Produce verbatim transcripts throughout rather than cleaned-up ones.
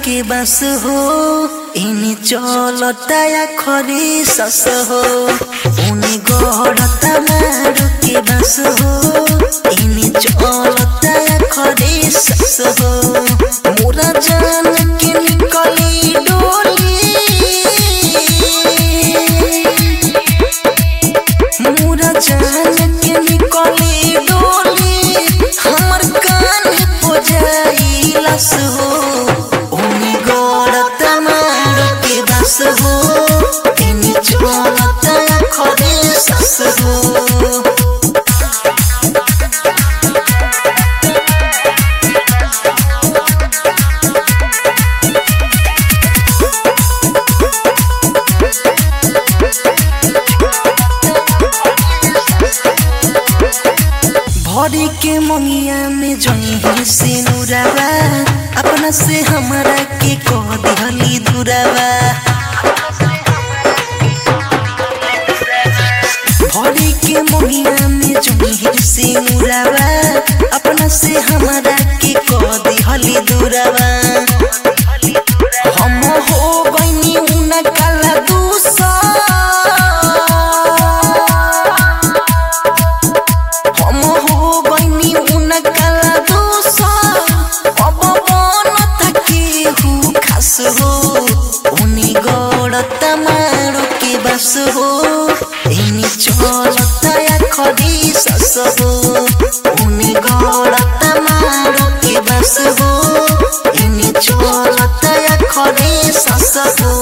के बस हो इनी चलता या खरी सस हो उनी गढ़ता मारू के बस हो इनी चलता या खरी सस हो मोरा जान के निकली डोली मोरा जान के निकली डोली हमर कान हो जाई लस हो उनी गढ़ता मारू के बस हो इनी चलता या खरी सस हो भरी के मंगिया में जही से नुरावा अपना से हमारा के कह दिहली दुरावा भरी के मंगिया में जही से नुरावा अपना से हमारा के कह दिहली दुरावा हम हो गइनी उना काला दूसा उनी गढ़ता मारू के बस हो इनी चलता या खरी सस हो उनी गढ़ता मारू के बस हो इनी चलता या खरी सस हो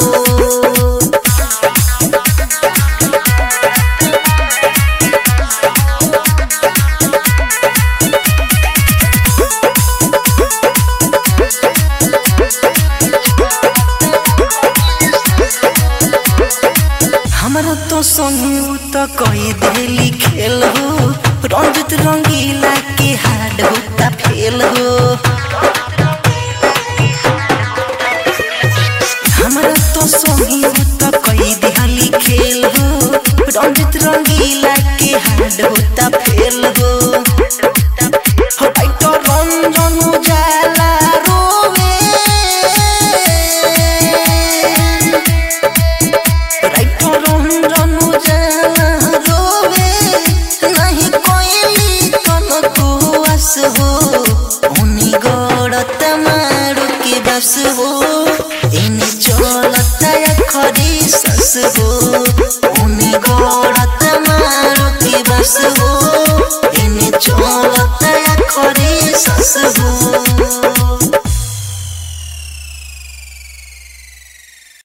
हमारा तो संग तो कही दिली खेल हो रंजित रंगीला के हाड होता फेल हो हमारा तो संग तो कही दिली खेल हो रंजित रंगीला के हाड होता फेल हो तो रंजन जाला रोवे उनी गढ़ता मारू के बस हो इनी चलता या खरी सस हो उनी गढ़ता मारू के बस हो इनी चलता या खरी सस हो।